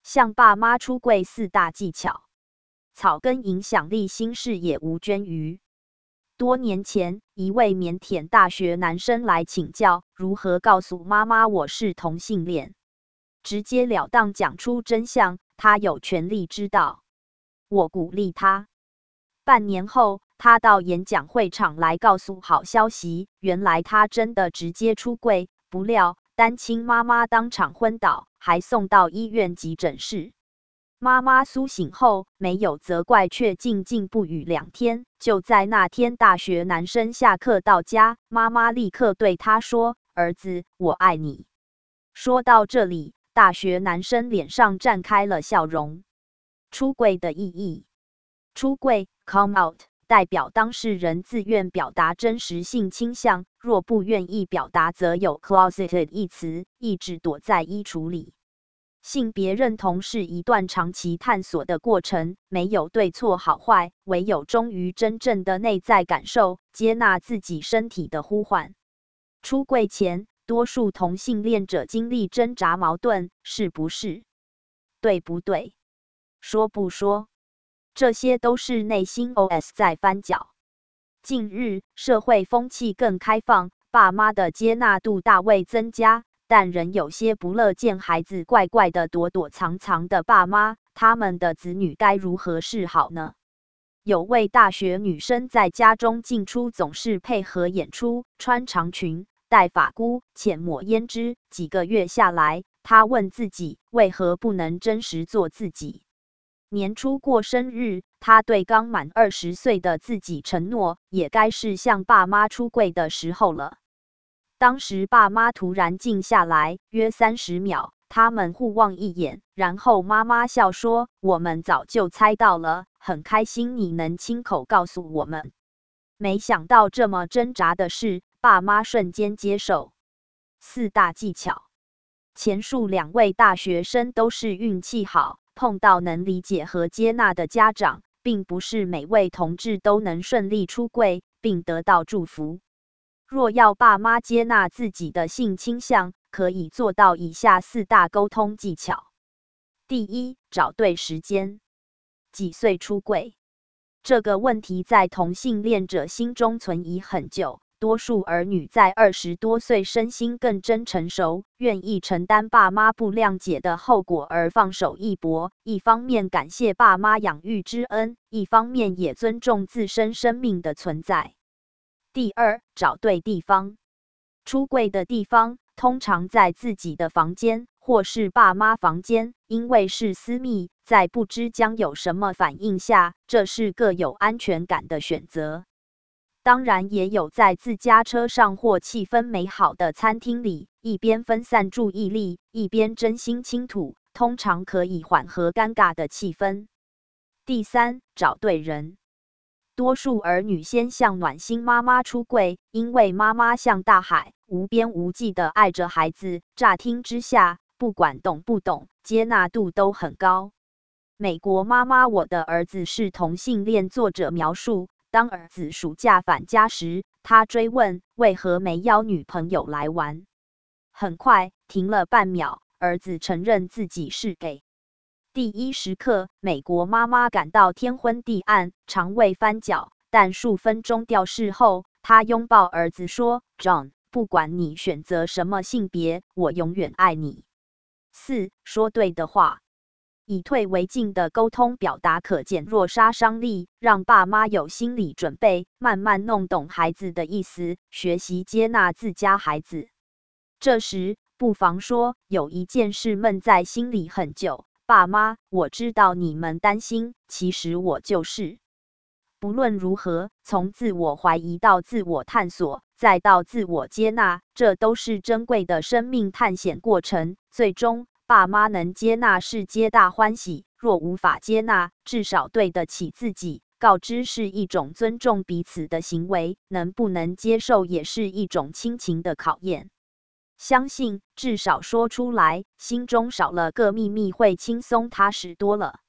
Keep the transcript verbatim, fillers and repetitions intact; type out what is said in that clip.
向爸妈出柜四大技巧。草根影响力新视野吴娟瑜。多年前，一位腼腆大学男生来请教如何告诉妈妈我是同性恋，直截了当讲出真相，他有权利知道。我鼓励他。半年后，他到演讲会场来告诉好消息，原来他真的直接出柜，不料单亲妈妈当场昏倒，还送到医院急诊室。妈妈苏醒后没有责怪，却静静不语两天。就在那天，大学男生下课到家，妈妈立刻对他说：“儿子，我爱你。”说到这里，大学男生脸上绽开了笑容。出柜的意义。出柜 come out 代表当事人自愿表达真实性倾向，若不愿意表达，则有 closeted 一词，意指躲在衣橱里。性别认同是一段长期探索的过程，没有对错好坏，唯有忠于真正的内在感受，接纳自己身体的呼唤。出柜前，多数同性恋者经历挣扎矛盾，是不是？对不对？说不说？这些都是内心 O S 在翻搅。近日，社会风气更开放，爸妈的接纳度大为增加。但仍有些不乐见孩子怪怪的、躲躲藏藏的爸妈，他们的子女该如何是好呢？有位大学女生在家中进出总是配合演出，穿长裙、戴发箍、浅抹胭脂。几个月下来，她问自己，为何不能真实做自己？年初过生日，她对刚满二十岁的自己承诺，也该是向爸妈出柜的时候了。当时爸妈突然静下来，约三十秒，他们互望一眼，然后妈妈笑说：“我们早就猜到了，很开心你能亲口告诉我们。”没想到这么挣扎的事，爸妈瞬间接受。四大技巧。前述两位大学生都是运气好，碰到能理解和接纳的家长，并不是每位同志都能顺利出柜，并得到祝福。若要爸妈接纳自己的性倾向，可以做到以下四大沟通技巧。第一，找对时间。几岁出柜？这个问题在同性恋者心中存疑很久。多数儿女在二十多岁，身心更臻成熟，愿意承担爸妈不谅解的后果而放手一搏。一方面感谢爸妈养育之恩，一方面也尊重自身生命的存在。第二，找对地方。出柜的地方通常在自己的房间或是爸妈房间，因为是私密，在不知将有什么反应下，这是个有安全感的选择。当然也有在自家车上或气氛美好的餐厅里，一边分散注意力，一边真心倾吐，通常可以缓和尴尬的气氛。第三，找对人。多数儿女先向暖心妈妈出柜，因为妈妈像大海，无边无际的爱着孩子，乍听之下，不管懂不懂，接纳度都很高。美国妈妈我的儿子是同性恋作者描述，当儿子暑假返家时，他追问为何没邀女朋友来玩。很快，停了半秒，儿子承认自己是 gay。第一时刻，美国妈妈感到天昏地暗，肠胃翻搅，但数分钟调试后，她拥抱儿子说 ：“John， 不管你选择什么性别，我永远爱你。”四，说对的话。以退为进的沟通表达可减弱杀伤力，让爸妈有心理准备，慢慢弄懂孩子的意思，学习接纳自家孩子。这时，不妨说：“有一件事闷在心里很久。爸妈，我知道你们担心，其实我就是。”不论如何，从自我怀疑到自我探索，再到自我接纳，这都是珍贵的生命探险过程。最终，爸妈能接纳是皆大欢喜，若无法接纳，至少对得起自己。告知是一种尊重彼此的行为，能不能接受也是一种亲情的考验。相信至少说出来，心中少了个秘密，会轻松踏实多了。